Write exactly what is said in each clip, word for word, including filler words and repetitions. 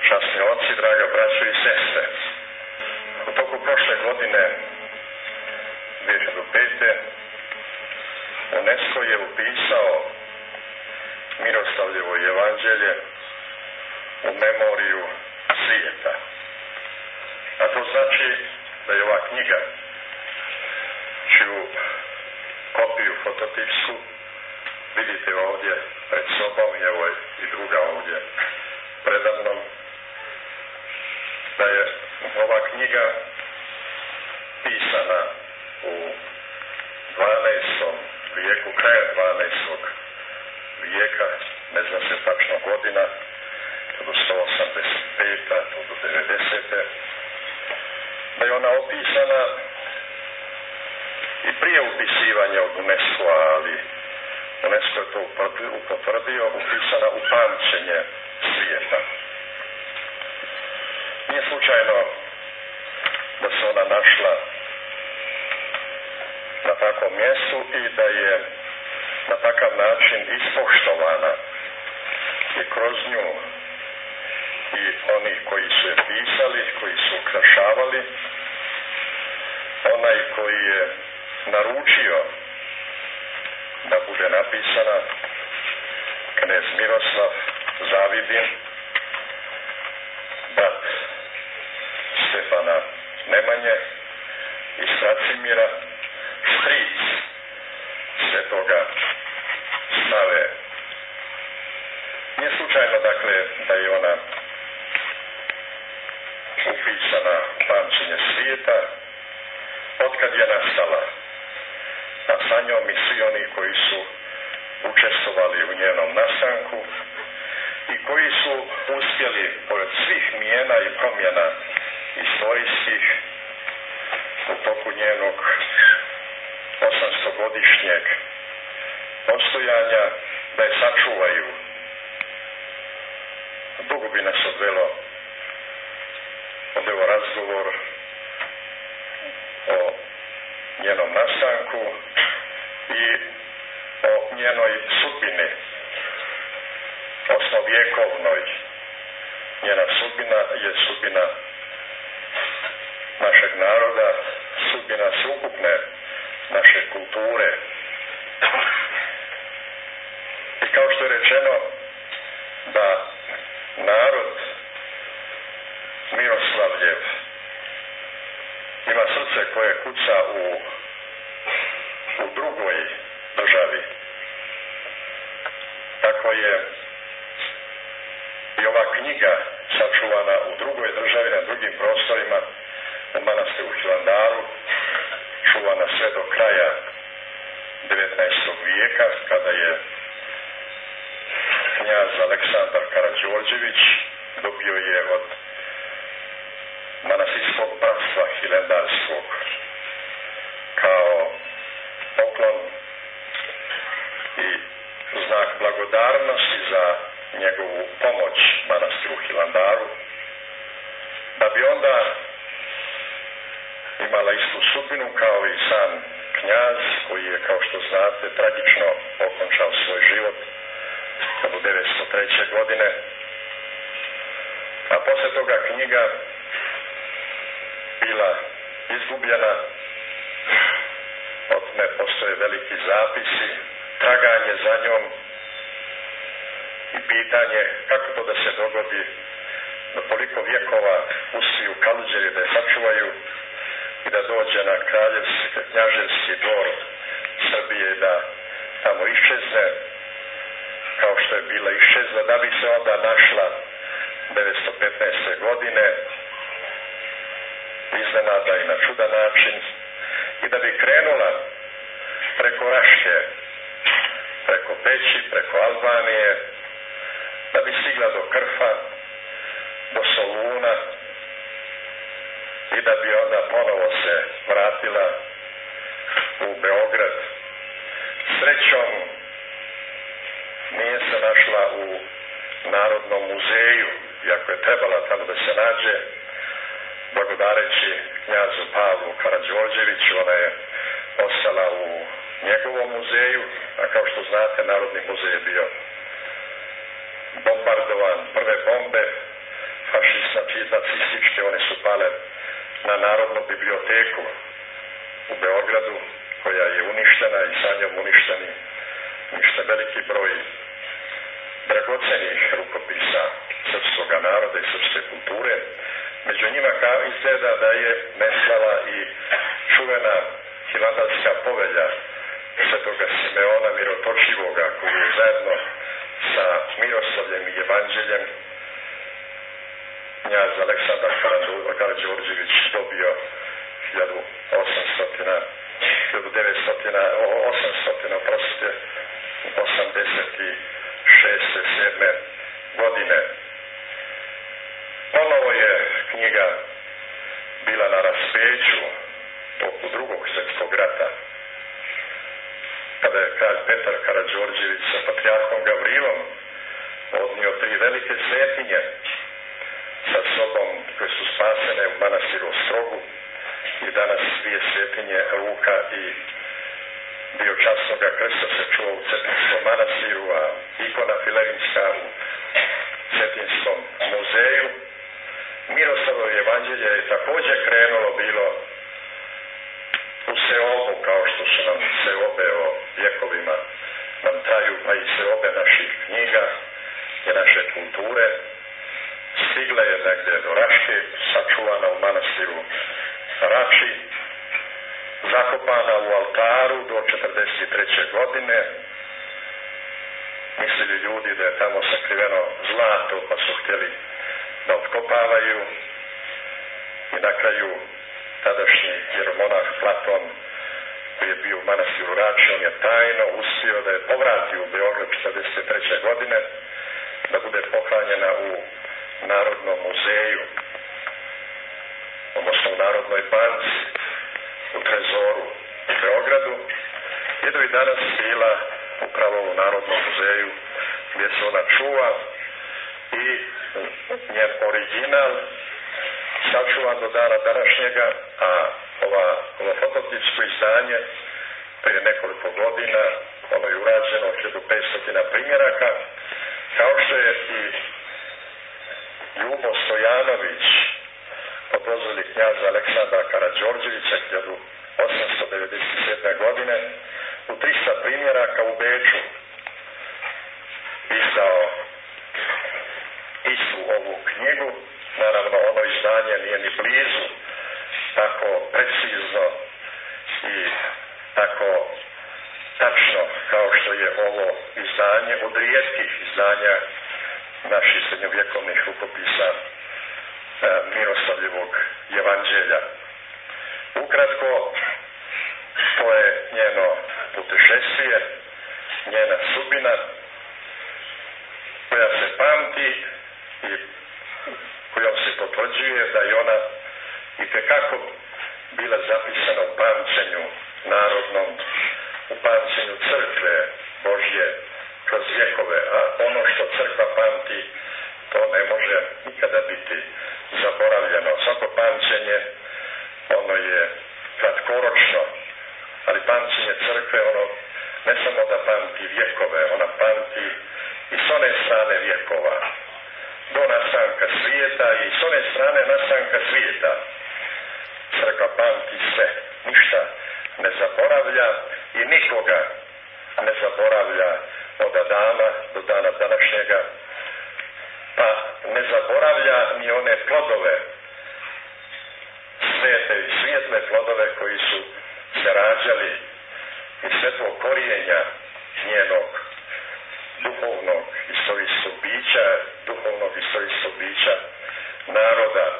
časni oci, draga braćo i sestre. U toku prošle godine, dvije hiljade pete. UNESCO je upisao Miroslavljevo evanđelje u memoriju svijeta. A to znači da je ova knjiga, čiju kopiju fototipsku vidite ovdje pred sobom, i evo i druga ovdje predamnom, da je ova knjiga pisana u dvanaestom vijeku, krajem dvanaestog vijeka, ne zna se tačno godina, to do sto osamdeset pete. to do devedesete. Da je ona opisana i prije upisivanja od UNESCO, ali UNESCO je to potvrdio, upisana u pamćenje svijeta. Nije slučajno da se ona našla na takvom mjestu i da je na takav način ispoštovana i kroz nju i oni koji su je pisali, koji su ukrašavali, onaj koji je naručio da bude napisana, knez Miroslav Zavidin, brat Stefana Nemanje i Stracimira, stric svetoga Save. Nije slučajno, dakle, da je ona upisana u pamćenje svijeta otkad je nastala, a sa njom i svi oni koji su učestvovali u njenom nastanku i koji su uspjeli, pored svih mijena i promjena istorijskih, u toku njenog osamstogodišnjeg postojanja, da je sačuvaju. Dugo bi nas odvelo odveo razgovor o njenom nastanku i o njenoj sudbini, osnovvjekovnoj. Njena sudbina je sudbina našeg naroda, sudbina sveukupne naše kulture. I kao što je rečeno, da narod Miroslavljev ima srce koje kuca u, u drugoj državi. Tako je i ova knjiga sačuvana u drugoj državi, na drugim prostorima, u manastiru Hilandaru, čuvana sve do kraja devetnaestog vijeka, kada je knjaz Aleksandar Karađorđević dobio je od manastirskog bratstva hilandarskog kao poklon i znak blagodarnosti za njegovu pomoć manastiru Hilandaru, da bi onda imala istu sudbinu kao i sam knjaz, koji je, kao što znate, tragično okončao svoj život od devetsto treće. godine. A posle toga knjiga bila izgubljena, od ne postoje veliki zapisi, traganje za njom i pitanje kako to da se dogodi da toliko vjekova uspiju Kaluđeri da je sačuvaju i da dođe na kraljevski, knjaževski dvor Srbije, da tamo iščezne, kao što je bila iščezla, da bi se onda našla devetsto petnaeste. godine, iznenada i na čudan način, i da bi krenula preko Raške, preko Peći, preko Albanije, da bi stigla do Krfa, do Soluna i da bi onda ponovo se vratila u Beograd. Srećom nije se našla u Narodnom muzeju, iako je trebala tamo da se nađe, blagodareći knjazu Pavlu Karađorđeviću. Ona je ostala u njegovom muzeju, a kao što znate, Narodni muzej je bio bombardovan, prve bombe na Narodnu biblioteku u Beogradu, koja je uništena i sa njom uništeni ništa veliki broj dragocenih rukopisa srpskog naroda i srpske kulture. Među njima kao izgleda da je nestala i čuvena hilandarska povelja svetoga Simeona Mirotočivoga, koji je zajedno sa Miroslavljem i Evanđeljem knjaz Aleksandar Karađorđević dobio hiljadu osamsto osamdeset šeste sedme godine. Ponovo je knjiga bila na raspeću toku drugog svjetskog rata, kada je kralj Petar Karađorđević sa patrijarhom Gavrilom odnio tri velike svetinje sa sobom, koje su spasene u manastiru Ostrogu, i danas dvije svetinje Luka i Biočasnoga krsta se čuva u Cetinskom manastiru, a ikona Filerinska u Cetinskom muzeju. Miroslavljevo evanđelje je također krenulo bilo u seobu, kao što su nam seobe o vjekovima nam traju, pa i seobe naših knjiga i naše kulture. Stigla je negdje do Raške, sačuvana u manastiru Rači, zakopana u altaru do četrdeset treće godine. Mislili ljudi da je tamo sakriveno zlato, pa su htjeli da otkopavaju, i na kraju tadašnji jeromonah Platon, koji je bio u manastiru Rači, on je tajno uspio da je povrati u Beograd četrdeset treće godine, da bude pohranjena u Narodnom muzeju, odnosno u Narodnoj banci, u Trezoru u Beogradu, i da bi danas bila upravo u Narodnom muzeju gdje se ona čuva i njen original sačuvan do dana današnjega, a ova, ovo fototipsko izdanje prije nekoliko godina, ono je urađeno hiljadu petsto primjeraka, kao što je i Ljubo Stojanović po dozvoli knjaza Aleksandra Karađorđevića hiljadu osamsto devedeset sedme. godine u trista primjeraka u Beču izdao istu ovu knjigu. Naravno, ono izdanje nije ni blizu tako precizno i tako tačno kao što je ovo izdanje od rijetkih izdanja naših srednjovjekovnih rukopisa e, Miroslavljevog evanđelja. Ukratko, to je njeno putešestvije, njena sudbina, koja se pamti i kojom se potvrđuje da je ona itekako bila zapisana u pamćenju narodnom, u pamćenju crkve Božje kroz vjekove, a ono što crkva pamti, to ne može nikada biti zaboravljeno. Svako pamćenje, ono je kratkoročno, ali pamćenje crkve, ono ne samo da pamti vjekove, ona pamti i s one strane vjekova, do nastanka svijeta, i s one strane nastanka svijeta. Crkva pamti sve, ništa ne zaboravlja i nikoga ne zaboravlja od Adama do dana današnjega, pa ne zaboravlja ni one plodove, svete i svijetle plodove koji su se rađali iz svetlog korijenja njenog duhovnog istorijskog bića, duhovnog istorijskog bića naroda.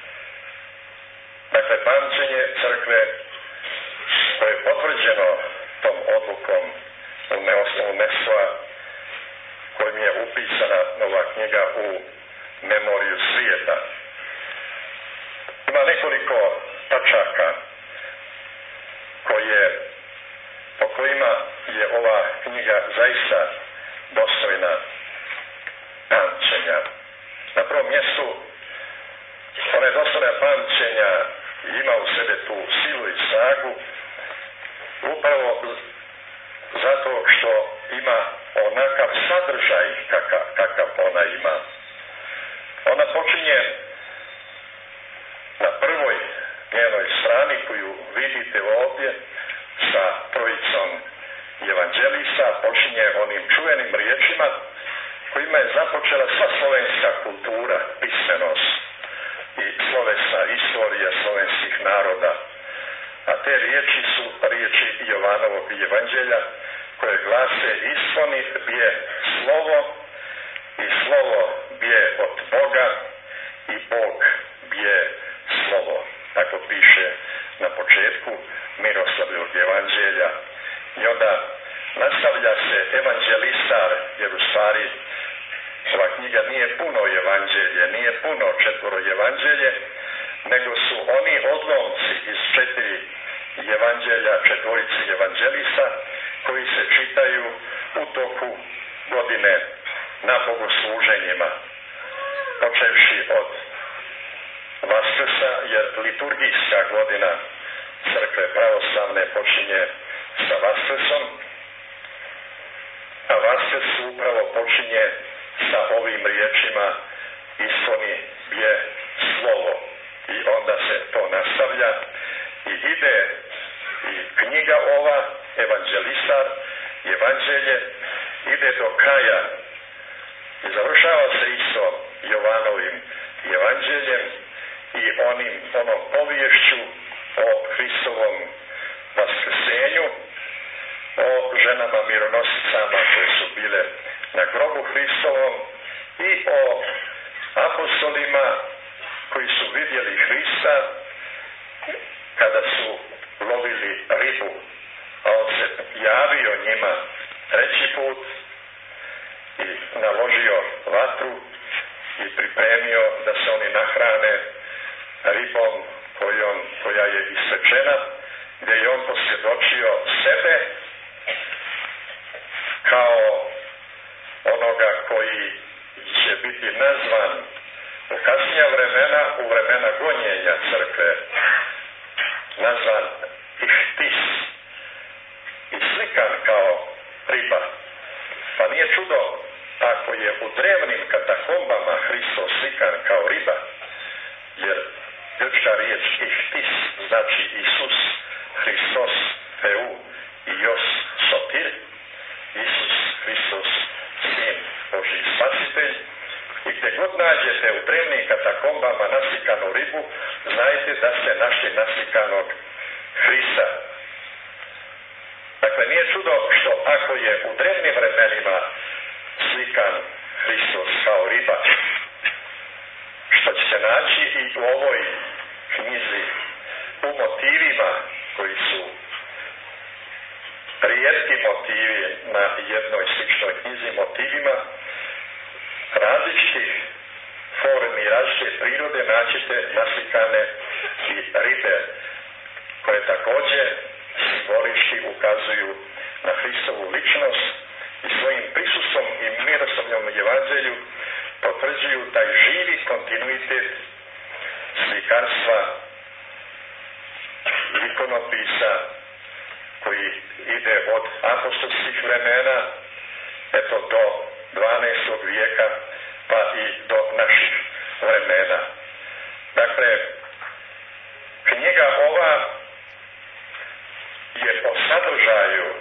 Dakle, pamćenje crkve, koje je potvrđeno tom odlukom UNESCO-a, kojim je upisana nova knjiga u memoriju svijeta. Ima nekoliko tačaka koje, po kojima je ova knjiga zaista dostojna pamćenja. Na prvom mjestu, ona je dostojna pamćenja i ima u sebe tu silu i snagu upravo zato što ima onakav sadržaj kakav, kakav ona ima. Ona počinje na prvoj koju vidite ovdje sa trojicom evanđelisa počinje onim čuvenim riječima kojima je započela sva slovenska kultura, pismenost i slovesna istorija slovenskih naroda. A te riječi su riječi Jovanovog evanđelja koje glase: istvoni bje slovo i slovo bje od Boga i Bog bje slovo. Tako piše na početku Miroslavljevog evanđelja. I onda nastavlja se evanđelistar, jer u stvari ova knjiga nije puno evanđelje, nije puno četvoro evanđelje, nego su oni odlomci iz četiri evanđelja, četvorici evanđelisa, koji se čitaju u toku godine na bogosluženjima, počevši od Vaskrsa, jer liturgijska godina crkve pravoslavne počinje sa Vaskrsom, a Vaskrs upravo počinje sa ovim riječima istvoni bje slovo. I onda se to nastavlja i ide i knjiga ova, evanđelistar, evanđelje, ide do kraja i završava se isto Jovanovim evanđeljem i onim, onom poviješću o Hristovom vaskrsenju, o ženama mironosicama koje su bile na grobu Hristovom i o apostolima koji su vidjeli Hrista kada su lovili ribu, a on se javio njima treći put i naložio vatru i pripremio da se oni nahrane ribom kojom, koja je isečena, gdje je on posvjedočio sebe kao onoga koji će biti nazvan u kasnija vremena, u vremena gonjenja crkve, nazvan Ihtis i slikan kao riba. Pa nije čudo ako je u drevnim katakombama Hristos slikan kao riba, jer grčka riječ Ihtis znači Isus, Hristos, Theou i Ios Sotir, Isus, Hristos, Sin Božji Spasitelj. I gdje god nađete u drevnim katakombama naslikanu ribu, znajte da ste našli naslikanog Hrista. Dakle, nije čudo što ako je u drevnim vremenima slikan Hristos kao riba, što će se naći i u ovoj knjizi u motivima koji su rijetki motivi na jednoj sličnoj knjizi, motivima različitih formi i različite prirode naćete naslikane i ribe koje također simbolički ukazuju na Hristovu ličnost i svojim prisustvom i Miroslavljevom evanđelju potvrđuju taj živi kontinuitet slikarstva ikonopisa koji ide od apostolskih vremena eto do dvanaestog vijeka pa i do naših vremena. Dakle, knjiga ova je po sadržaju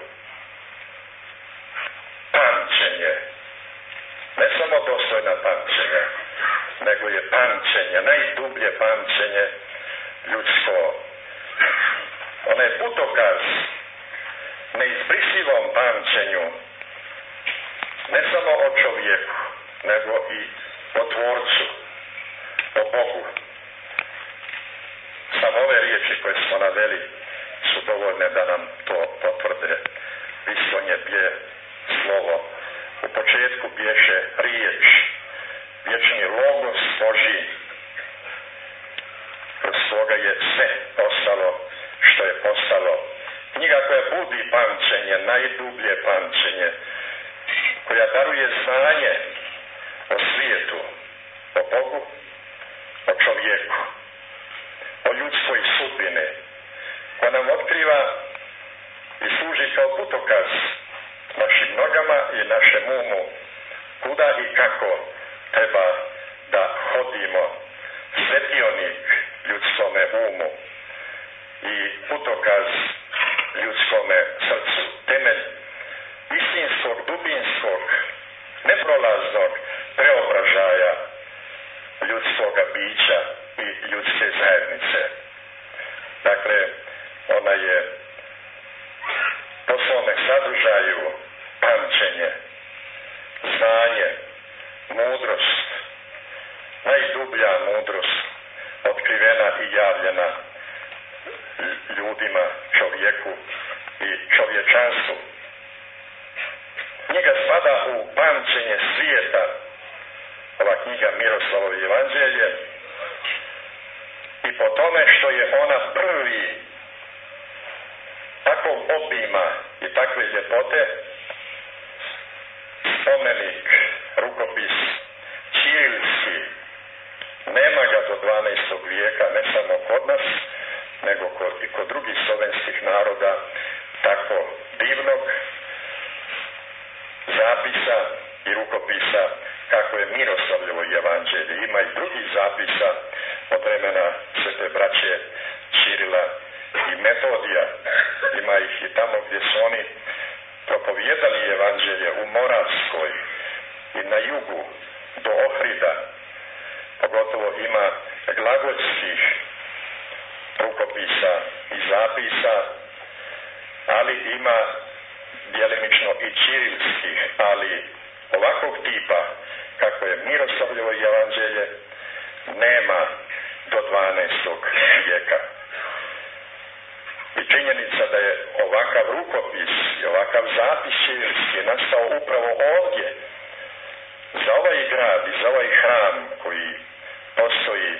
pamćenje, ne samo dostojna pamćenja, nego je pamćenje, najdublje pamćenje ljudsko. Ona je putokaz neizbrisivom pamćenju, ne samo o čovjeku, nego i o Tvorcu, o Bogu. Samo ove riječi koje smo naveli su dovoljne da nam to potvrde. Istvonje bje slovo. U početku bješe riječ, vječni logos Božji. Kroz svoga je sve postalo što je postalo. Knjiga koja budi pamćenje, najdublje pamćenje, koja daruje znanje o svijetu, o Bogu, o čovjeku, o ljudskoj sudbini, koja nam otkriva i služi kao putokaz našim nogama i našem umu, kuda i kako treba da hodimo, svetionik ljudskome umu. i putokaz ljudskome srcu. Temelj istinskog, dubinskog, neprolaznog preobražaja ljudskoga bića i ljudske zajednice. Dakle, ona je po svome sadržaju pamćenje, znanje, mudrost, najdublja mudrost otkrivena i javljena ljudima, čovjeku i čovječanstvu. Knjiga spada u pamćenje svijeta, ova knjiga Miroslavljevo evanđelje, i po tome što je ona prvi takvog obima i takve ljepote spomenik, rukopis ćirilski. Nema ga do dvanaestog vijeka, ne samo kod nas, nego kod, i kod drugih slovenskih naroda, tako divnog zapisa i rukopisa kako je Miroslavljevo evanđelje. Ima i drugih zapisa od vremena svete braće Ćirila i Metodija. Ima ih i tamo gdje su oni propovijedali evanđelje u Moravskoj i na jugu do Ohrida. Pogotovo ima glagoljskih rukopisa i zapisa, ali ima djelimično i ćirilskih, ali ovakvog tipa kako je Miroslavljevo evanđelje nema do dvanaestog vijeka. I činjenica da je ovakav rukopis i ovakav zapis ćirilski nastao upravo ovdje, za ovaj grad i za ovaj hram koji postoji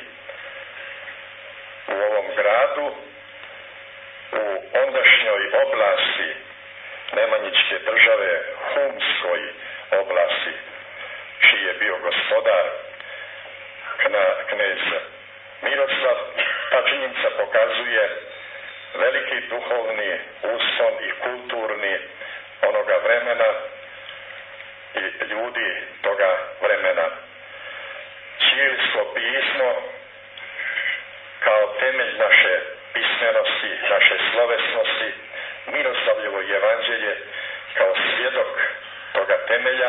u ovom gradu, u ondašnjoj oblasti Nemanjičke države, Humskoj oblasti, čiji je bio gospodar kna, knez Miroslav. Ta činjenica pokazuje veliki duhovni uspon i kulturni onoga vremena i ljudi toga vremena. Ćirilsko pismo kao temelj naše pismenosti, naše slovesnosti, Miroslavljevo evanđelje kao svjedok toga temelja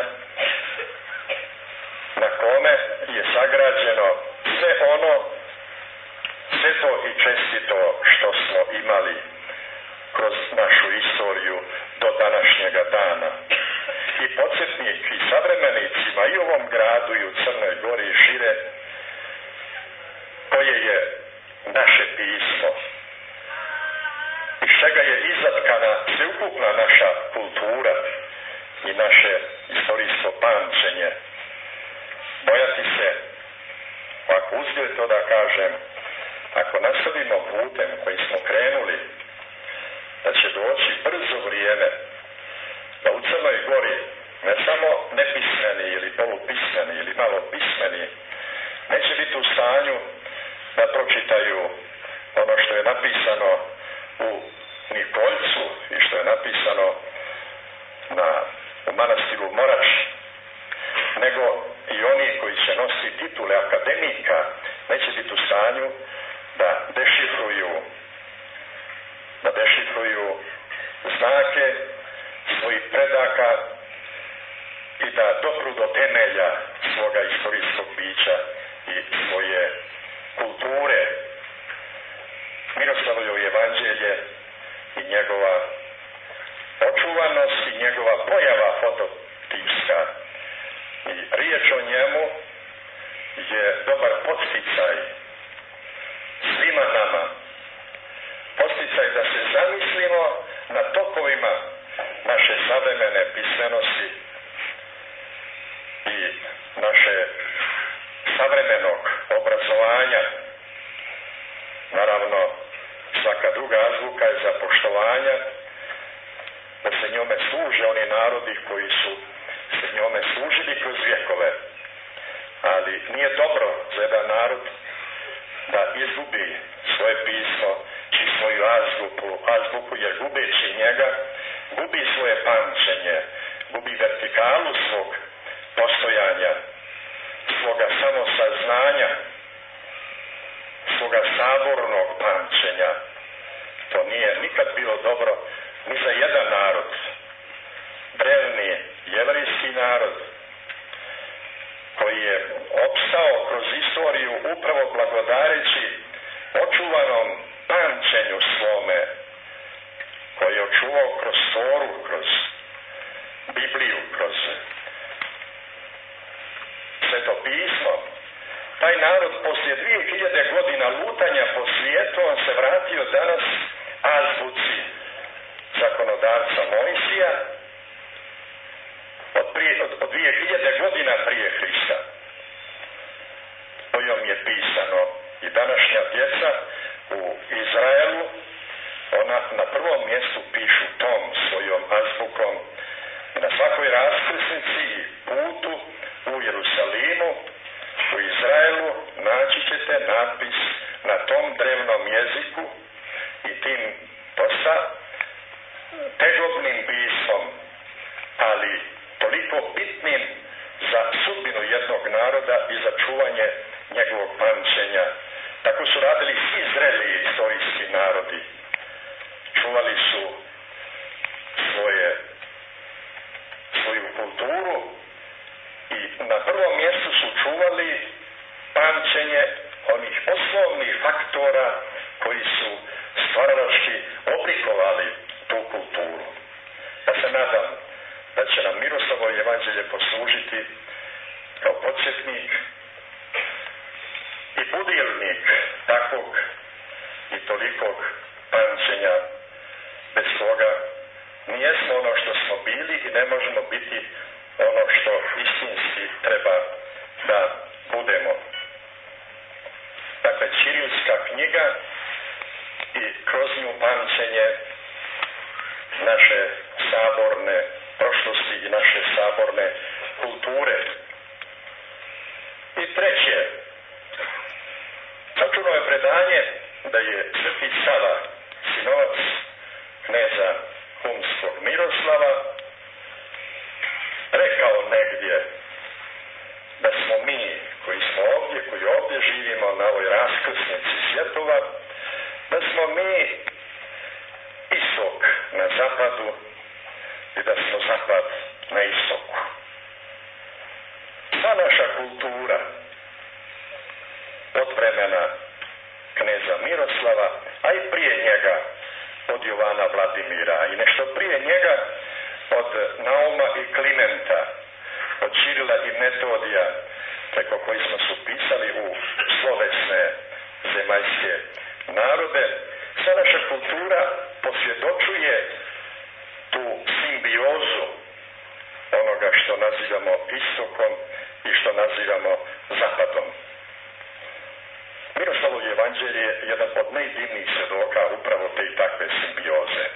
na kome je sagrađeno sve ono sveto i čestito što smo imali kroz našu istoriju do današnjega dana. I podsjetnik i savremenicima i u ovom gradu i u Crnoj Gori i šire, koje je naše pismo, iz čega je izatkana sveukupna naša kultura i naše istorijsko pamćenje. Bojati se, ako uspije to da kažem, ako nastavimo putem kojim smo krenuli, da će doći brzo vrijeme da u Crnoj Gori ne samo nepismeni ili polupismeni ili malo pismeni neće biti u stanju da pročitaju ono što je napisano u Nikoljcu i što je napisano na, u manastiru Morač, nego i oni koji će nositi titule akademika neće biti u stanju da dešifruju da dešifruju znake svojih predaka i da dopru do temelja svoga istorijskog bića i svoje kulture. Miroslavljevo evanđelje i njegova očuvanost i njegova pojava fototipska i riječ o njemu je dobar podsticaj svima nama. Podsticaj da se zamislimo na tokovima naše savremene pismenosti i naše savremenog obrazovanja. Naravno, svaka druga azbuka je za poštovanja, da se njome služe oni narodi koji su se njome služili kroz vjekove. Ali nije dobro za jedan narod da izgubi svoje pismo i svoju azbuku, azbuku jer gubeći njega, gubi svoje pamćenje, gubi vertikalu svog postojanja, svoga samosaznanja, svoga sabornog pamćenja, nije nikad bilo dobro ni za jedan narod. Drevni jevrijski narod koji je opstao kroz istoriju upravo blagodareći očuvanom pamćenju svome, koji je očuvao kroz Toru, kroz Bibliju, kroz Sveto pismo. Taj narod poslije dvije hiljade godina lutanja po svijetu, on se vratio danas azbuci zakonodavca Mojsija od, prije, od, od dvije hiljade godina prije Hrista, kojom je pisano. I današnja djeca u Izraelu, ona na prvom mjestu pišu tom svojom azbukom. I na svakoj raskrsnici i putu u Jerusalimu, u Izraelu, naći ćete natpis na tom drevnom jeziku i tim dosta tegobnim pismom, ali toliko bitnim za sudbinu jednog naroda i za čuvanje njegovog pamćenja. Tako su radili svi zreli istorijski narodi. Čuvali su svoje, svoju kulturu i na prvom mjestu su čuvali pamćenje onih osnovnih faktora koji su stvaralački oblikovali tu kulturu. Ja se nadam da će nam Miroslavovo evanđelje poslužiti kao podsjetnik i budilnik takvog i tolikog pamćenja, bez koga nijesmo ono što smo bili i ne možemo biti ono što istinski treba da budemo. Dakle, Ćirilska knjiga i kroz nju pamćenje naše saborne prošlosti i naše saborne kulture. I treće, sačuno je predanje da je Sveti Sava, sinovac kneza Humskog Miroslava, rekao negdje da smo mi koji smo ovdje, koji ovdje živimo na ovoj raskrsnici svjetova, da smo mi istok na zapadu i da smo zapad na istoku. Sva naša kultura od vremena kneza Miroslava, a i prije njega od Jovana Vladimira i nešto prije njega od Nauma i Klimenta, od Ćirila i Metodija, preko koji smo su pisali u slovesne zemaljske narode, sva naša kultura posvjedočuje tu simbiozu onoga što nazivamo istokom i što nazivamo zapadom. Miroslavovo evanđelje je jedan od najdivnijih svjedoka upravo te i takve simbioze.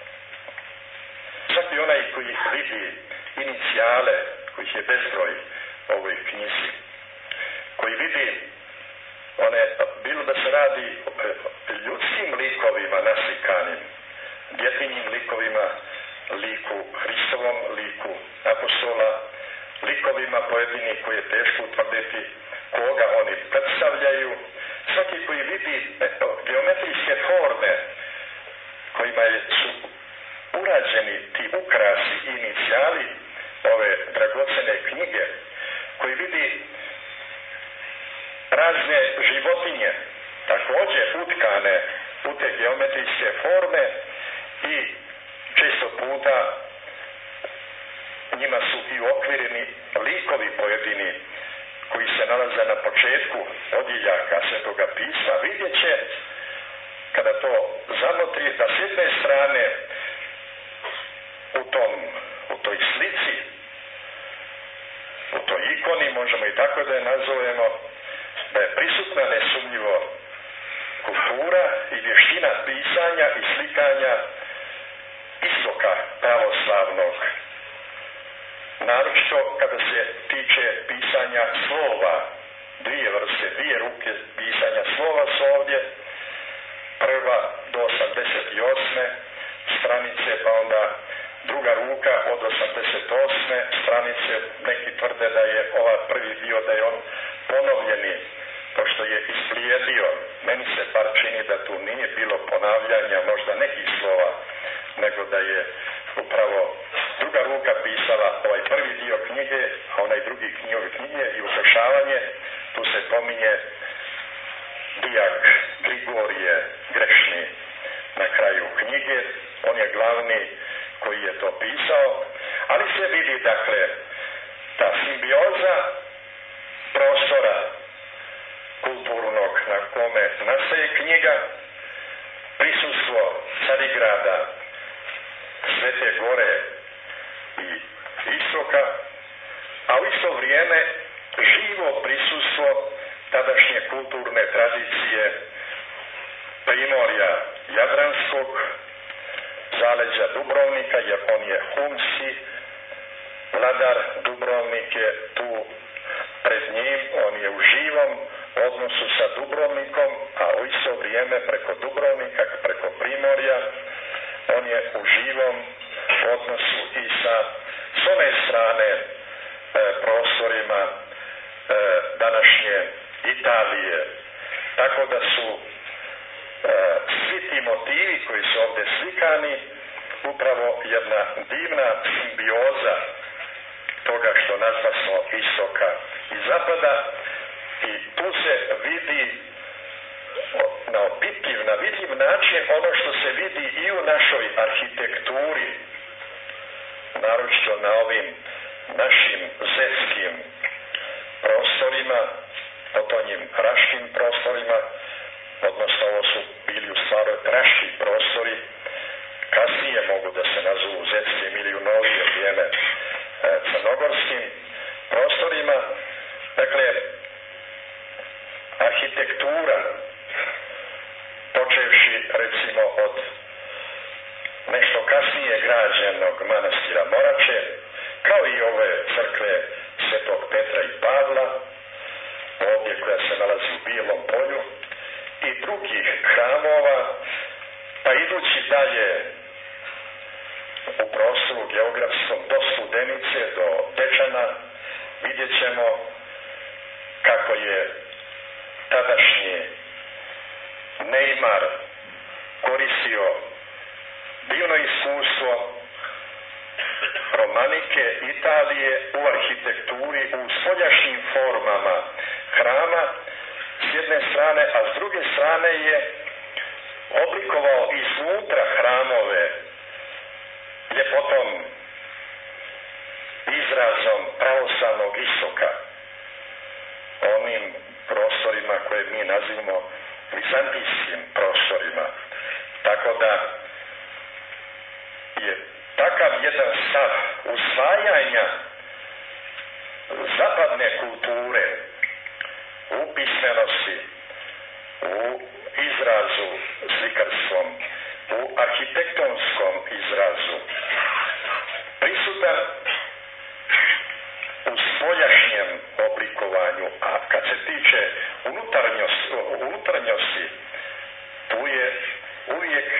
Svaki onaj koji vidi inicijale, kojih je bezbroj u ovoj knjizi, koji vidi one, bilo da se radi o ljudskim likovima naslikanim, djetinjim likovima, liku Hristovom, liku apostola, likovima pojedini koji je teško utvrditi koga oni predstavljaju, svaki koji vidi geometrijske forme kojima su urađeni ti ukrasi i inicijali ove dragocene knjige, koji vidi razne životinje također utkane u te geometrijske forme i često puta njima su i uokvireni likovi pojedini koji se nalaze na početku odjeljaka Svetoga pisma. Vidjet će, kada to zamotri, da s jedne strane u, tom, u toj slici, u toj ikoni, možemo i tako da je nazovemo, da je prisutna nesumnjivo kultura i vještina pisanja i slikanja istoka pravoslavnog. Naročito kada se tiče pisanja slova, dvije vrste, dvije ruke pisanja slova su ovdje, prva do osamdeset osme stranice, pa onda druga ruka od osamdeset osme stranice, neki tvrde da je ovaj prvi dio, da je on ponovljeni, pošto što je islijedio, meni se par čini da tu nije bilo ponavljanja možda nekih slova, nego da je upravo druga ruka pisala ovaj prvi dio knjige, a onaj drugi dio knjige i ukršavanje, tu se pominje dijak Grigorije Grešni na kraju knjige, on je glavni koji je to pisao, ali se vidi dakle ta simbioza prostora kulturnog na kome nastaje knjiga, prisustvo Carigrada, Svete Gore i Istoka, a u isto vrijeme živo prisustvo tadašnje kulturne tradicije Primorja Jadranskog, zaleđa Dubrovnika, jer on je humski vladar, Dubrovnik je tu pred njim, on je u živom odnosu sa Dubrovnikom, a u isto vrijeme preko Dubrovnika, preko Primorja, on je u živom odnosu i sa s one strane e, prostorima e, današnje Italije. Tako da su e, svi ti motivi koji su ovdje slikani upravo jedna divna simbioza toga što nazvasmo istoka i zapada, i tu se vidi na opipljiv, na vidljiv način ono što se vidi i u našoj arhitekturi, naročito na ovim našim zetskim prostorima, potonjim raškim prostorima, odnosno ovo su bili u stvari raški prostori, kasnije mogu da se nazovu zetskim ili u novije vrijeme e, crnogorskim prostorima. Dakle, arhitektura, počevši recimo od nešto kasnije građenog manastira Morače, kao i ove crkve Svetog Petra i Pavla, ovdje koja se nalazi u Bijelom polju, i drugih hramova, pa idući dalje u prostoru geografskom do Studenice, do Dečana, vidjet ćemo kako je tadašnji Neymar koristio divno iskustvo romanike Italije u arhitekturi, u spoljašnjim formama hrama s jedne strane, a s druge strane je oblikovao iznutra hramove ljepotom, izrazom pravoslavnog istoka, onim prostorima koje mi nazivamo vizantijskim prostorima. Tako da je takav jedan stav usvajanja zapadne kulture u pismenosti, u izrazu slikarstvom, u arhitektonskom izrazu prisutan u spoljašnjem oblikovanju, a kad se tiče unutarnjosti, unutarnjosti tu je uvijek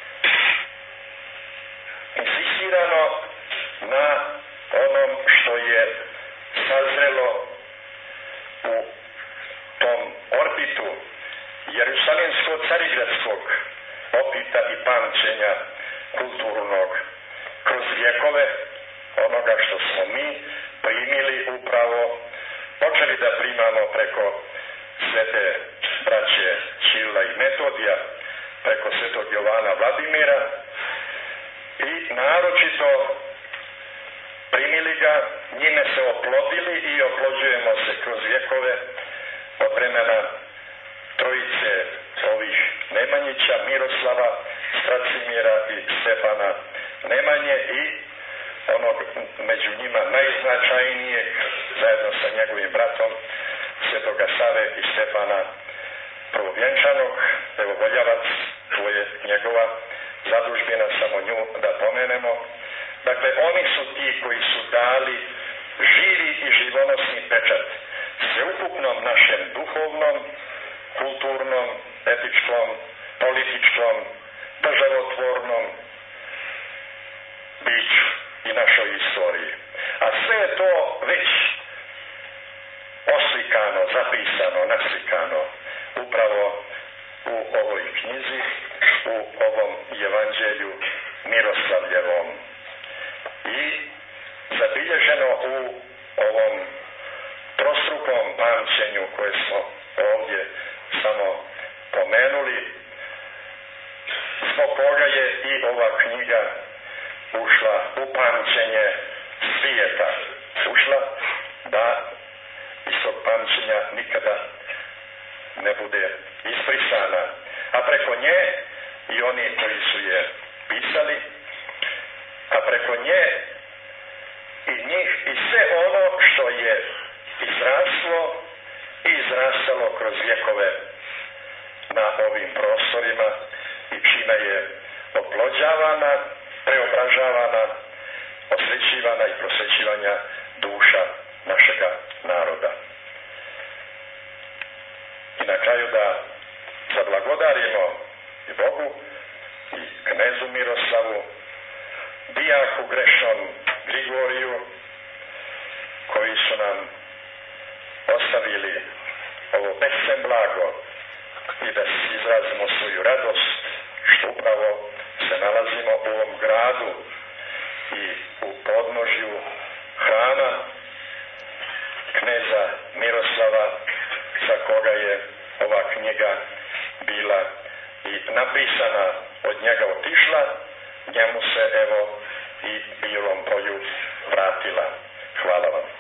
insistirano na onom što je sazrelo u tom orbitu Jerusalimsko-carigradskog opita i pamćenja kulturnog kroz vjekove, onoga što smo mi primili upravo, počeli da primamo preko svete braće Čila i Metodija, preko svetog Jovana Vladimira, i naročito primili ga, njime se oplodili i oplođujemo se kroz vjekove od vremena trojice ovih Nemanjića, Miroslava, Stracimira i Stefana Nemanje, i onog među njima najznačajnijeg zajedno sa njegovim bratom Svetoga Save i Stefana Prvovjenčanog. Evo Voljavac, tu je njegova zadužbina, samo nju da pomenemo. Dakle, oni su ti koji su dali živi i živonosni pečat sveukupnom našem duhovnom, kulturnom, etičkom, političkom, državotvornom biću i našoj istoriji. A sve je to već oslikano, zapisano, naslikano ovoj knjizi, u ovom evanđelju Miroslavljevom. I zabilježeno u ovom trostrukom pamćenju koje smo ovdje samo pomenuli, zbog koga je i ova knjiga ušla u pamćenje svijeta. Ušla da iz tog pamćenja nikada ne bude isbrisana. A preko nje i oni koji su je pisali, a preko nje i njih i sve ono što je izraslo i izrastalo kroz vjekove na ovim prostorima i čime je oplođavana, preobražavana, osvećivana i prosvećivanja duša našega naroda. I na kraju da zablagodarimo i Bogu i knezu Miroslavu, dijaku Grešom Grigoriju, koji su nam ostavili ovo bescen blago i da izrazimo svoju radost što upravo se nalazimo u ovom gradu i u podnožju hrama kneza Miroslava, za koga je ova knjiga bila i napisana, od njega otišla, njemu se evo i Bilom polju vratila. Hvala vam.